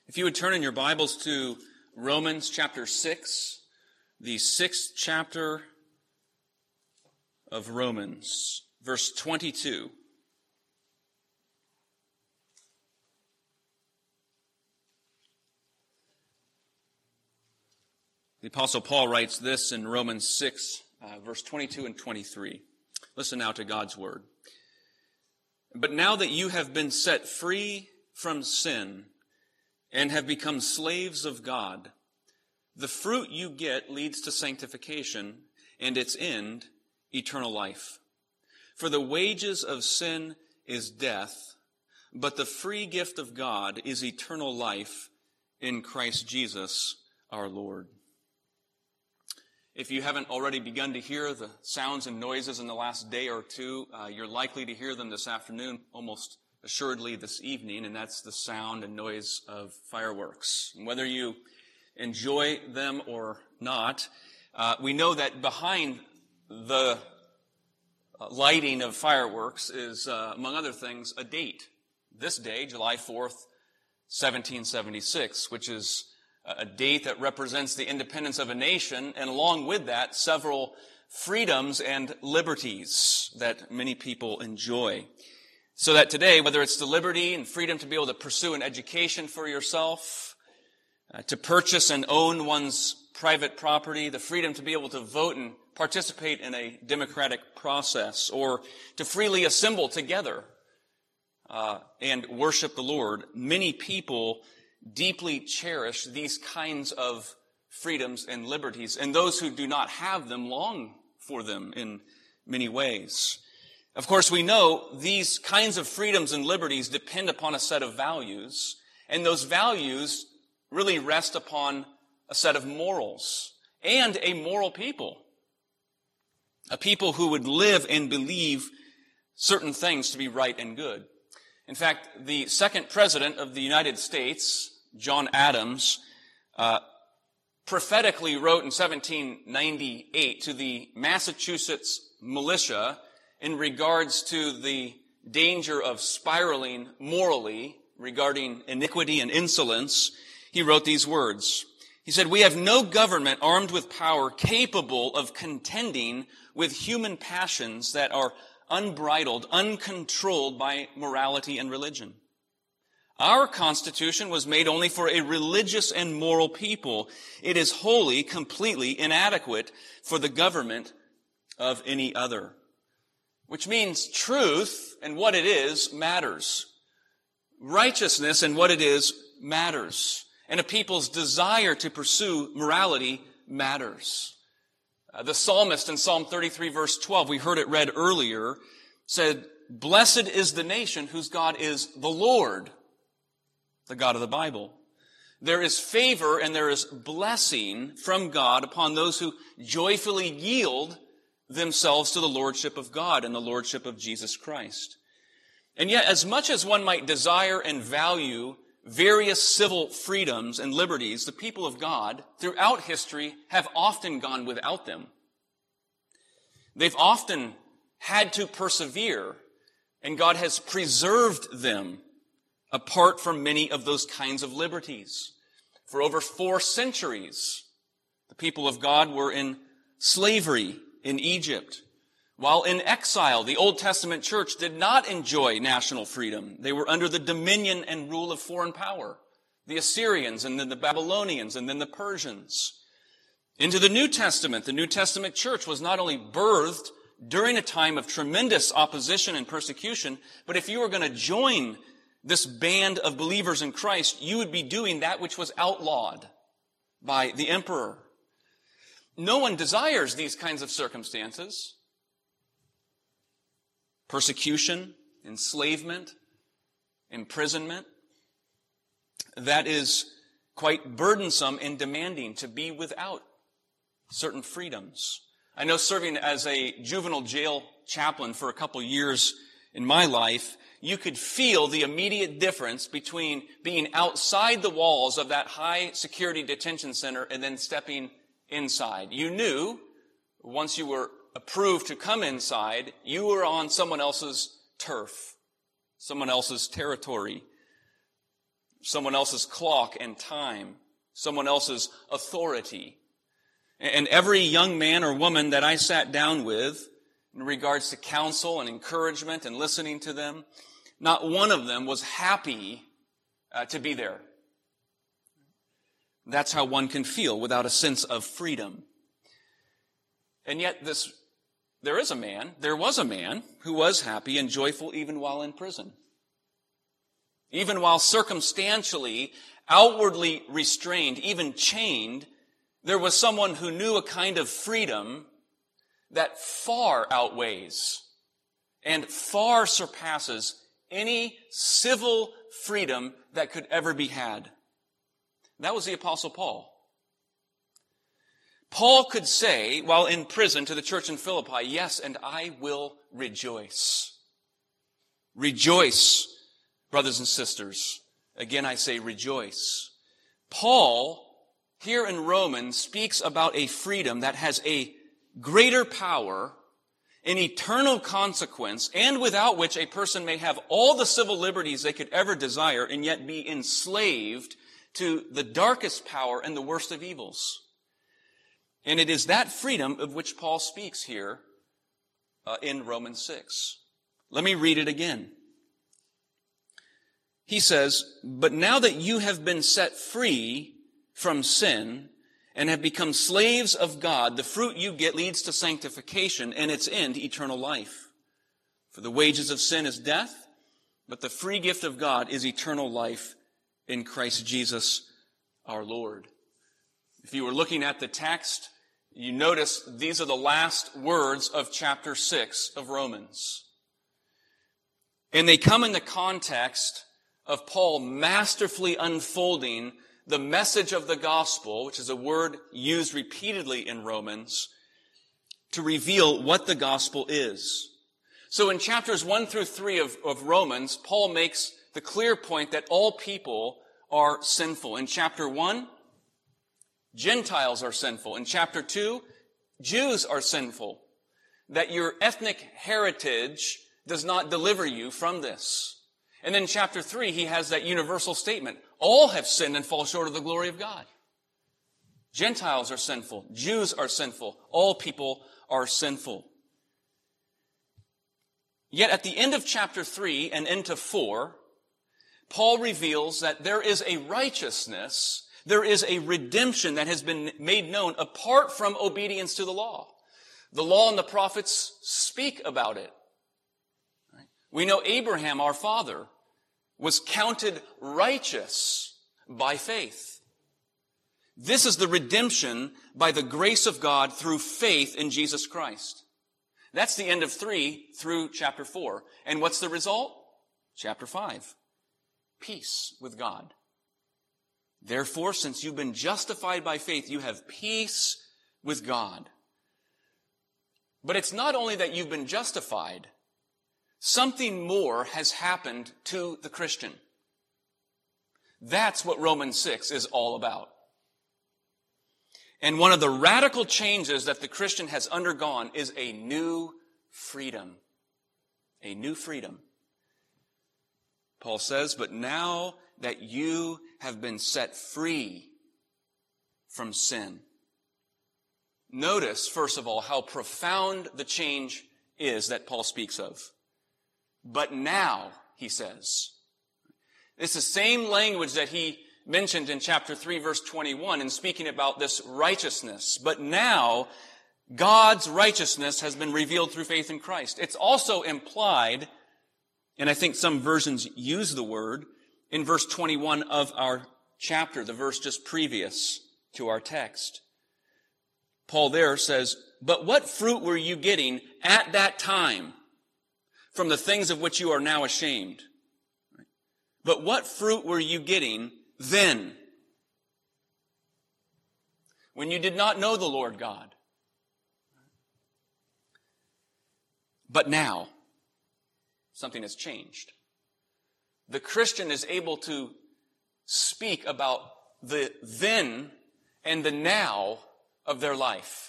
If you would turn in your Bibles to Romans chapter 6, the 6th chapter of Romans, verse 22. The Apostle Paul writes this in Romans 6, verse 22 and 23. Listen now to God's word. But now that you have been set free from sin and have become slaves of God, the fruit you get leads to sanctification, and its end, eternal life. For the wages of sin is death, but the free gift of God is eternal life in Christ Jesus our Lord. If you haven't already begun to hear the sounds and noises in the last day or two, you're likely to hear them this afternoon, almost assuredly this evening, and that's the sound and noise of fireworks. And whether you enjoy them or not, we know that behind the lighting of fireworks is, among other things, a date. This day, July 4th, 1776, which is a date that represents the independence of a nation, and along with that, several freedoms and liberties that many people enjoy. So that today, whether it's the liberty and freedom to be able to pursue an education for yourself, to purchase and own one's private property, the freedom to be able to vote and participate in a democratic process, or to freely assemble together and worship the Lord, many people deeply cherish these kinds of freedoms and liberties, and those who do not have them long for them in many ways. Of course, we know these kinds of freedoms and liberties depend upon a set of values, and those values really rest upon a set of morals and a moral people. A people who would live and believe certain things to be right and good. In fact, the second president of the United States, John Adams, prophetically wrote in 1798 to the Massachusetts militia in regards to the danger of spiraling morally regarding iniquity and insolence. He wrote these words. He said, "We have no government armed with power capable of contending with human passions that are unbridled, uncontrolled by morality and religion. Our Constitution was made only for a religious and moral people. It is wholly, completely inadequate for the government of any other." Which means truth and what it is matters. Righteousness and what it is matters. And a people's desire to pursue morality matters. The psalmist in Psalm 33 verse 12, we heard it read earlier, said, "Blessed is the nation whose God is the Lord," the God of the Bible. There is favor and there is blessing from God upon those who joyfully yield themselves to the lordship of God and the lordship of Jesus Christ. And yet, as much as one might desire and value various civil freedoms and liberties, the people of God throughout history have often gone without them. They've often had to persevere, and God has preserved them apart from many of those kinds of liberties. For over 4 centuries, the people of God were in slavery in Egypt. While in exile, the Old Testament church did not enjoy national freedom. They were under the dominion and rule of foreign power, the Assyrians and then the Babylonians and then the Persians. Into the New Testament church was not only birthed during a time of tremendous opposition and persecution, but if you were going to join this band of believers in Christ, you would be doing that which was outlawed by the emperor. No one desires these kinds of circumstances. Persecution, enslavement, imprisonment. That is quite burdensome and demanding to be without certain freedoms. I know serving as a juvenile jail chaplain for a couple years in my life, you could feel the immediate difference between being outside the walls of that high security detention center and then stepping inside. You knew, once you were approved to come inside, you were on someone else's turf, someone else's territory. someone else's clock and time, someone else's authority. And every young man or woman that I sat down with in regards to counsel and encouragement and listening to them, not one of them was happy to be there. That's how one can feel without a sense of freedom. And yet there was a man who was happy and joyful even while in prison. Even while circumstantially, outwardly restrained, even chained, there was someone who knew a kind of freedom that far outweighs and far surpasses any civil freedom that could ever be had. That was the Apostle Paul. Paul could say, while in prison to the church in Philippi, yes, and I will rejoice. Rejoice, brothers and sisters. Again, I say rejoice. Paul, here in Romans, speaks about a freedom that has a greater power, an eternal consequence, and without which a person may have all the civil liberties they could ever desire and yet be enslaved to the darkest power and the worst of evils. And it is that freedom of which Paul speaks here in Romans 6. Let me read it again. He says, "But now that you have been set free from sin and have become slaves of God, the fruit you get leads to sanctification and its end, eternal life. For the wages of sin is death, but the free gift of God is eternal life in Christ Jesus our Lord." If you were looking at the text, you notice these are the last words of chapter 6 of Romans. And they come in the context of Paul masterfully unfolding the message of the gospel, which is a word used repeatedly in Romans, to reveal what the gospel is. So in chapters 1 through 3 of Romans, Paul makes the clear point that all people are sinful. In chapter 1, Gentiles are sinful. In chapter 2, Jews are sinful. That your ethnic heritage does not deliver you from this. And then in chapter 3, he has that universal statement. All have sinned and fall short of the glory of God. Gentiles are sinful. Jews are sinful. All people are sinful. Yet at the end of chapter 3 and into 4, Paul reveals that there is a righteousness, there is a redemption that has been made known apart from obedience to the law. The law and the prophets speak about it. We know Abraham, our father, was counted righteous by faith. This is the redemption by the grace of God through faith in Jesus Christ. That's the end of 3 through chapter 4. And what's the result? Chapter 5. Peace with God. Therefore, since you've been justified by faith, you have peace with God. But it's not only that you've been justified. Something more has happened to the Christian. That's what Romans 6 is all about. And one of the radical changes that the Christian has undergone is a new freedom. A new freedom. Paul says, "But now that you have been set free from sin." Notice, first of all, how profound the change is that Paul speaks of. But now, he says. It's the same language that he mentioned in chapter 3, verse 21, in speaking about this righteousness. But now, God's righteousness has been revealed through faith in Christ. It's also implied, and I think some versions use the word, in verse 21 of our chapter, the verse just previous to our text. Paul there says, "But what fruit were you getting at that time from the things of which you are now ashamed? But what fruit were you getting then, when you did not know the Lord God? But now, something has changed. The Christian is able to speak about the then and the now of their life.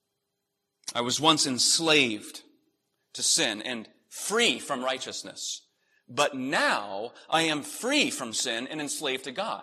I was once enslaved to sin and free from righteousness. but now I am free from sin and enslaved to God.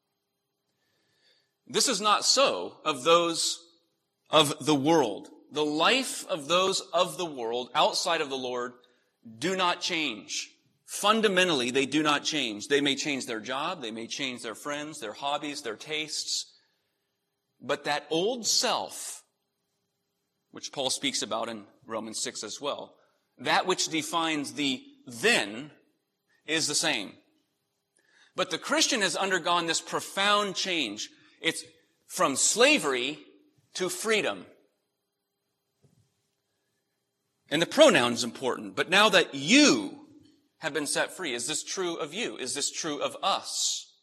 This is not so of those of the world. The life of those of the world outside of the Lord do not change. Fundamentally, they do not change. They may change their job, they may change their friends, their hobbies, their tastes. But that old self, which Paul speaks about in Romans 6 as well, that which defines the then is the same. But the Christian has undergone this profound change. It's from slavery to freedom. And the pronoun is important. But now that you have been set free, is this true of you? Is this true of us?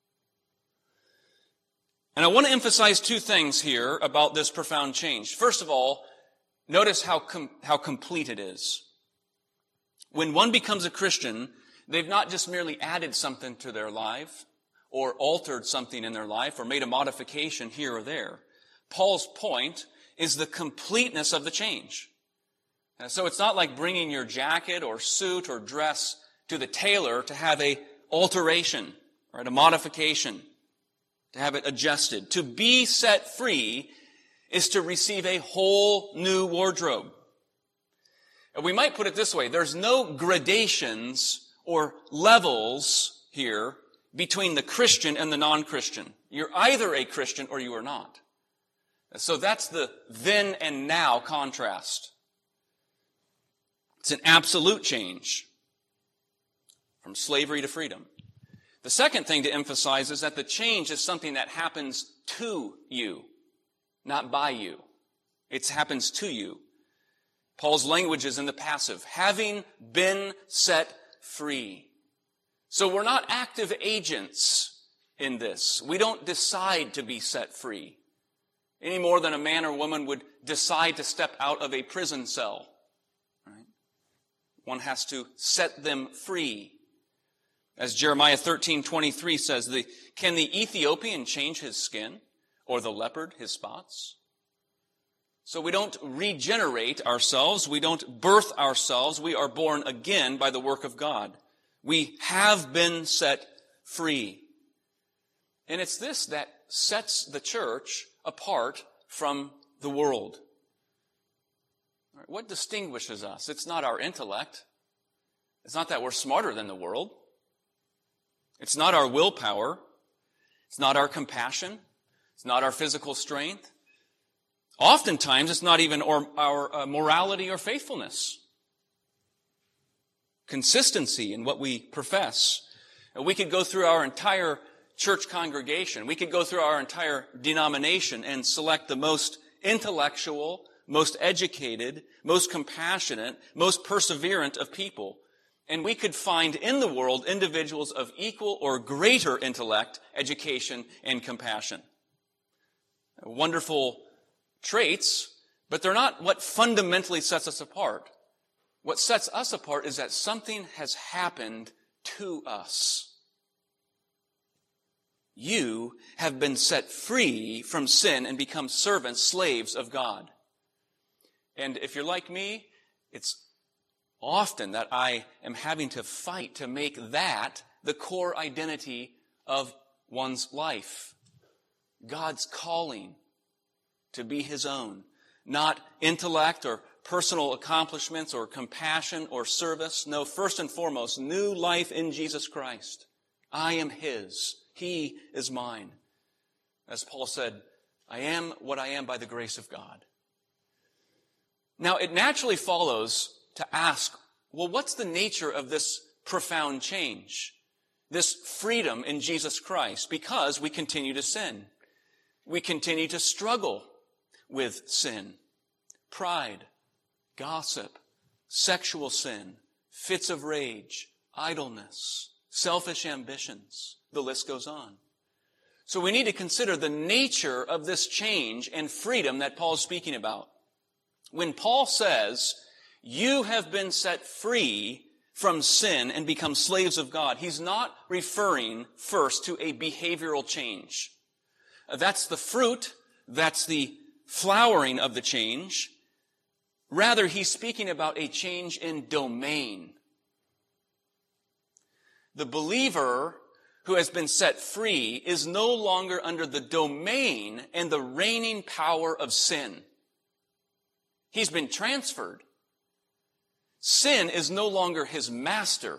And I want to emphasize two things here about this profound change. First of all, notice how complete it is. When one becomes a Christian, they've not just merely added something to their life or altered something in their life or made a modification here or there. Paul's point is the completeness of the change. And so it's not like bringing your jacket or suit or dress to the tailor to have a alteration, right, a modification, to have it adjusted. To be set free is to receive a whole new wardrobe. And we might put it this way, there's no gradations or levels here between the Christian and the non-Christian. You're either a Christian or you are not. So that's the then and now contrast. It's an absolute change from slavery to freedom. The second thing to emphasize is that the change is something that happens to you, not by you. It happens to you. Paul's language is in the passive, having been set free. So we're not active agents in this. We don't decide to be set free any more than a man or woman would decide to step out of a prison cell. Right? One has to set them free. As Jeremiah 13:23 says, can the Ethiopian change his skin or the leopard his spots? So we don't regenerate ourselves. We don't birth ourselves. We are born again by the work of God. We have been set free. And it's this that sets the church apart from the world. What distinguishes us? It's not our intellect. It's not that we're smarter than the world. It's not our willpower. It's not our compassion. It's not our physical strength. Oftentimes, it's not even our morality or faithfulness. Consistency in what we profess. We could go through our entire church congregation. We could go through our entire denomination and select the most intellectual, most educated, most compassionate, most perseverant of people. And we could find in the world individuals of equal or greater intellect, education, and compassion. Wonderful traits, but they're not what fundamentally sets us apart. What sets us apart is that something has happened to us. You have been set free from sin and become servants, slaves of God. And if you're like me, it's often that I am having to fight to make that the core identity of one's life. God's calling to be His own. Not intellect or personal accomplishments or compassion or service. No, first and foremost, new life in Jesus Christ. I am His. He is mine. As Paul said, I am what I am by the grace of God. Now, it naturally follows to ask, well, what's the nature of this profound change? This freedom in Jesus Christ? Because we continue to sin. We continue to struggle with sin, pride, gossip, sexual sin, fits of rage, idleness, selfish ambitions. The list goes on. So we need to consider the nature of this change and freedom that Paul is speaking about. When Paul says, you have been set free from sin and become slaves of God, he's not referring first to a behavioral change. That's the fruit, that's the flowering of the change. Rather, he's speaking about a change in domain. The believer who has been set free is no longer under the domain and the reigning power of sin. He's been transferred. Sin is no longer his master.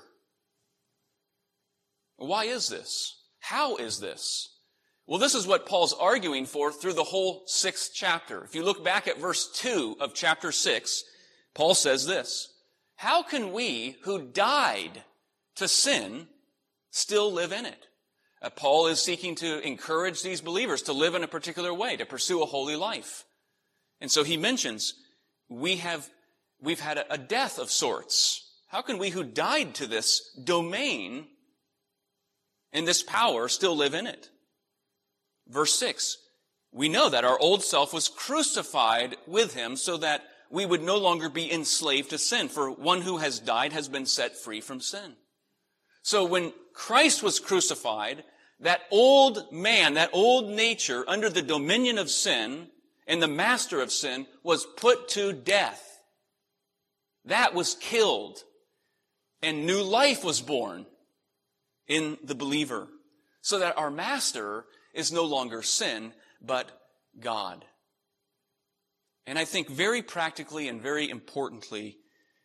Why is this? How is this? Well, this is what Paul's arguing for through the whole 6th chapter. If you look back at verse 2 of chapter 6, Paul says this: how can we who died to sin still live in it? Paul is seeking to encourage these believers to live in a particular way, to pursue a holy life. And so he mentions, we've had a death of sorts. How can we who died to this domain and this power still live in it? Verse 6, we know that our old self was crucified with him so that we would no longer be enslaved to sin. For one who has died has been set free from sin. So when Christ was crucified, that old man, that old nature under the dominion of sin and the master of sin was put to death. That was killed. And new life was born in the believer. So that our master is no longer sin, but God. And I think very practically and very importantly,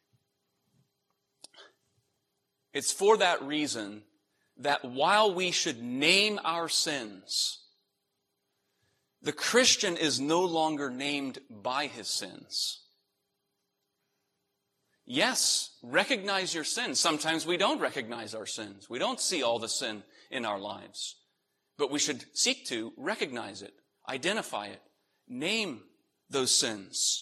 it's for that reason that while we should name our sins, the Christian is no longer named by his sins. Yes, recognize your sins. Sometimes we don't recognize our sins. We don't see all the sin in our lives. But we should seek to recognize it, identify it, name those sins.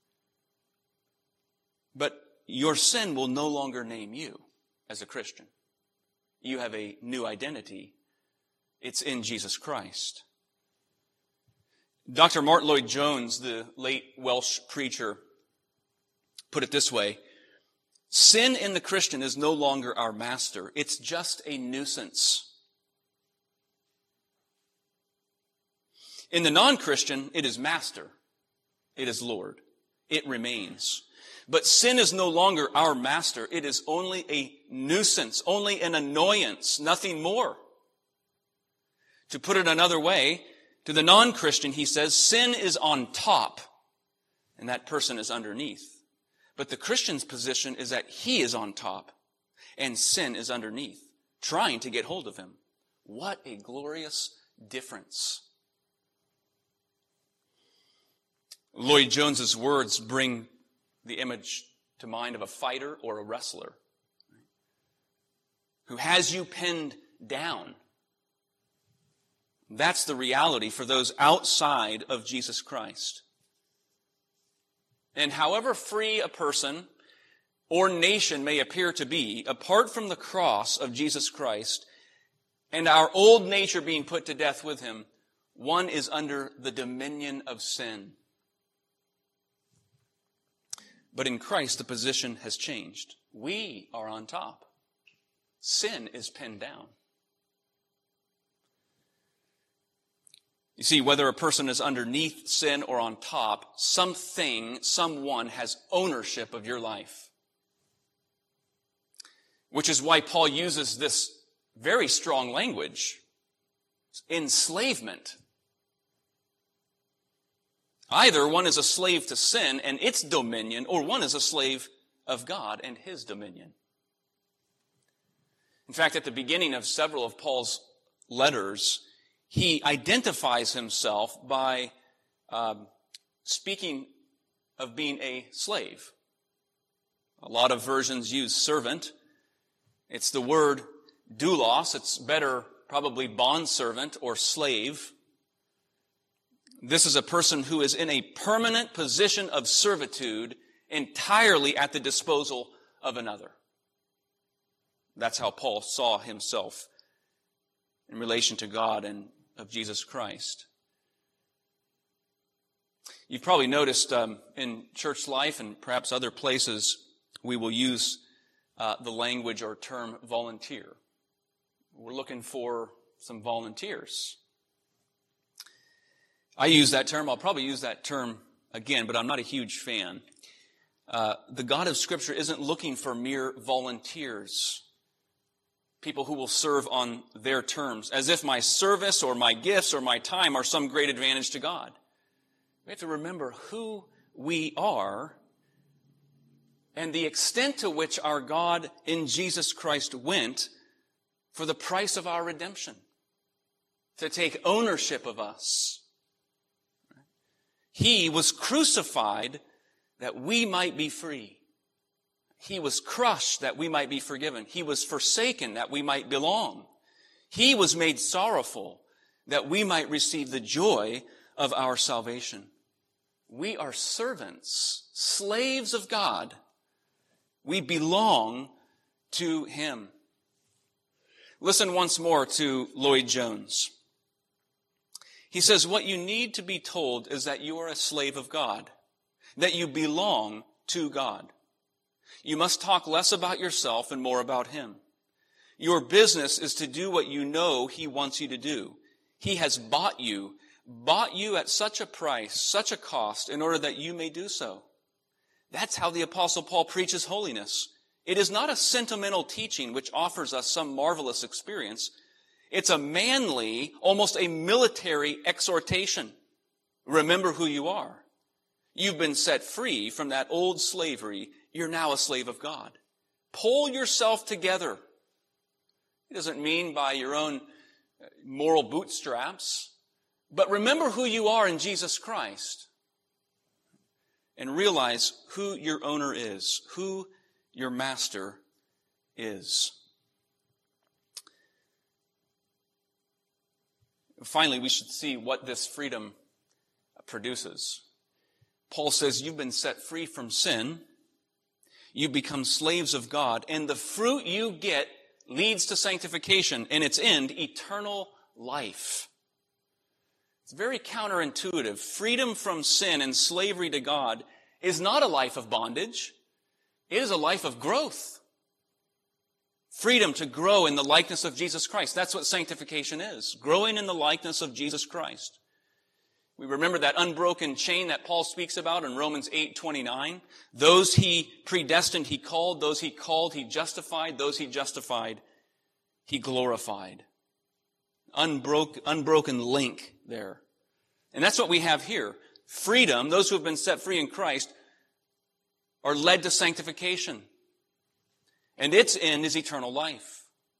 But your sin will no longer name you as a Christian. You have a new identity. It's in Jesus Christ. Dr. Martin Lloyd-Jones, the late Welsh preacher, put it this way: sin in the Christian is no longer our master. It's just a nuisance. In the non-Christian, it is master. It is Lord. It remains. But sin is no longer our master. It is only a nuisance, only an annoyance, nothing more. To put it another way, to the non-Christian, he says, sin is on top, and that person is underneath. But the Christian's position is that he is on top, and sin is underneath, trying to get hold of him. What a glorious difference. Lloyd-Jones's words bring the image to mind of a fighter or a wrestler who has you pinned down. That's the reality for those outside of Jesus Christ. And however free a person or nation may appear to be, apart from the cross of Jesus Christ and our old nature being put to death with him, one is under the dominion of sin. But in Christ, the position has changed. We are on top. Sin is pinned down. You see, whether a person is underneath sin or on top, something, someone has ownership of your life. Which is why Paul uses this very strong language. Enslavement. Either one is a slave to sin and its dominion, or one is a slave of God and his dominion. In fact, at the beginning of several of Paul's letters, he identifies himself by speaking of being a slave. A lot of versions use servant. It's the word doulos. It's better probably bondservant or slave. This is a person who is in a permanent position of servitude entirely at the disposal of another. That's how Paul saw himself in relation to God and of Jesus Christ. You've probably noticed in church life and perhaps other places we will use the language or term volunteer. We're looking for some volunteers. I use that term. I'll probably use that term again, but I'm not a huge fan. The God of Scripture isn't looking for mere volunteers. people who will serve on their terms, as if my service or my gifts or my time are some great advantage to God. We have to remember who we are and the extent to which our God in Jesus Christ went for the price of our redemption, to take ownership of us. He was crucified that we might be free. He was crushed that we might be forgiven. He was forsaken that we might belong. He was made sorrowful that we might receive the joy of our salvation. We are servants, slaves of God. We belong to Him. Listen once more to Lloyd Jones. He says, what you need to be told is that you are a slave of God, that you belong to God. You must talk less about yourself and more about Him. Your business is to do what you know He wants you to do. He has bought you at such a price, such a cost, in order that you may do so. That's how the Apostle Paul preaches holiness. It is not a sentimental teaching which offers us some marvelous experience. It's a manly, almost a military exhortation. Remember who you are. You've been set free from that old slavery. You're now a slave of God. Pull yourself together. It doesn't mean by your own moral bootstraps, but remember who you are in Jesus Christ and realize who your owner is, who your master is. Finally, we should see what this freedom produces. Paul says you've been set free from sin. You become slaves of God, and the fruit you get leads to sanctification, and its end, eternal life. It's very counterintuitive. Freedom from sin and slavery to God is not a life of bondage. It is a life of growth. Freedom to grow in the likeness of Jesus Christ. That's what sanctification is. Growing in the likeness of Jesus Christ. We remember that unbroken chain that Paul speaks about in Romans 8:29. Those He predestined, He called. Those He called, He justified. Those He justified, He glorified. Unbroken link there. And that's what we have here. Freedom, those who have been set free in Christ, are led to sanctification. And its end is eternal life.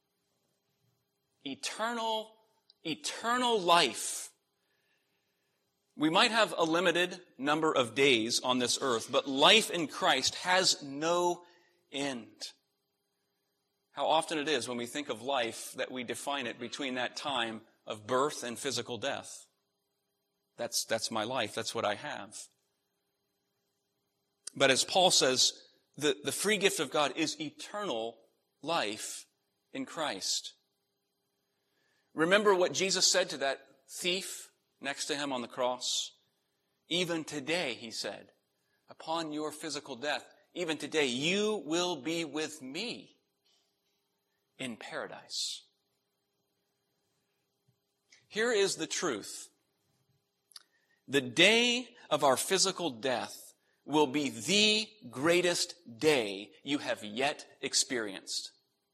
Eternal life. We might have a limited number of days on this earth, but life in Christ has no end. How often it is when we think of life that we define it between that time of birth and physical death. That's my life. That's what I have. But as Paul says, the free gift of God is eternal life in Christ. Remember what Jesus said to that thief next to Him on the cross? Even today, He said, upon your physical death, even today, you will be with me in paradise. Here is the truth. The day of our physical death will be the greatest day you have yet experienced.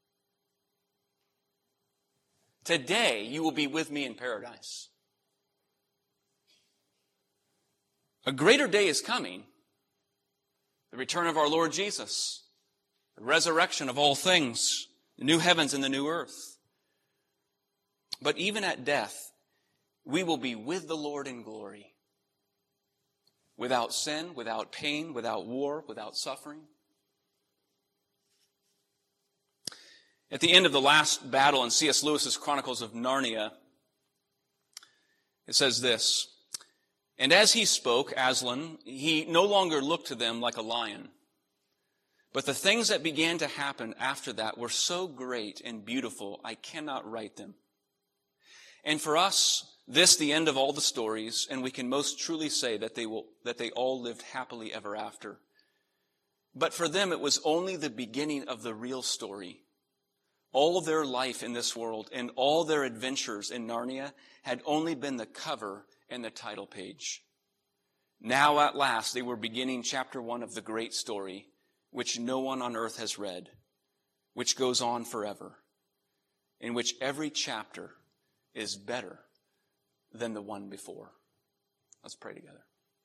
Today, you will be with me in paradise. A greater day is coming. The return of our Lord Jesus. The resurrection of all things. The new heavens and the new earth. But even at death, we will be with the Lord in glory. Without sin, without pain, without war, without suffering. At the end of the last battle in C.S. Lewis's Chronicles of Narnia, it says this, "And as he spoke, Aslan, he no longer looked to them like a lion. But the things that began to happen after that were so great and beautiful, I cannot write them. And for us, this the end of all the stories, and we can most truly say that they all lived happily ever after. But for them, it was only the beginning of the real story. All their life in this world and all their adventures in Narnia had only been the cover and the title page. Now at last they were beginning chapter 1 of the great story, which no one on earth has read, which goes on forever. in which every chapter is better than the one before. Let's pray together.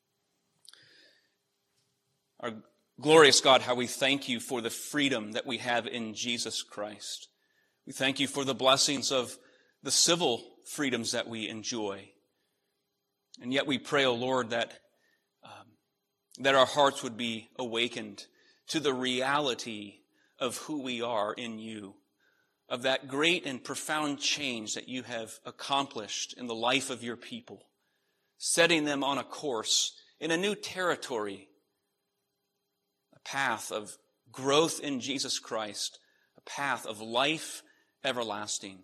Our glorious God, how we thank you for the freedom that we have in Jesus Christ. We thank you for the blessings of the civil freedoms that we enjoy. And yet we pray, O Lord, that our hearts would be awakened to the reality of who we are in you, of that great and profound change that you have accomplished in the life of your people, setting them on a course in a new territory, a path of growth in Jesus Christ, a path of life everlasting.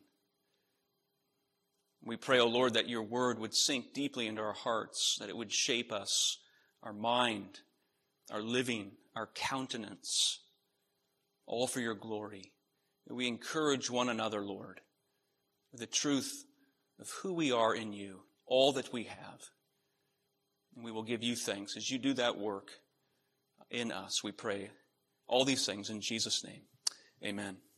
We pray, O Lord, that your word would sink deeply into our hearts, that it would shape us, our mind, our living, our countenance, all for your glory. That we encourage one another, Lord, with the truth of who we are in you, all that we have. And we will give you thanks as you do that work in us, we pray. All these things in Jesus' name. Amen.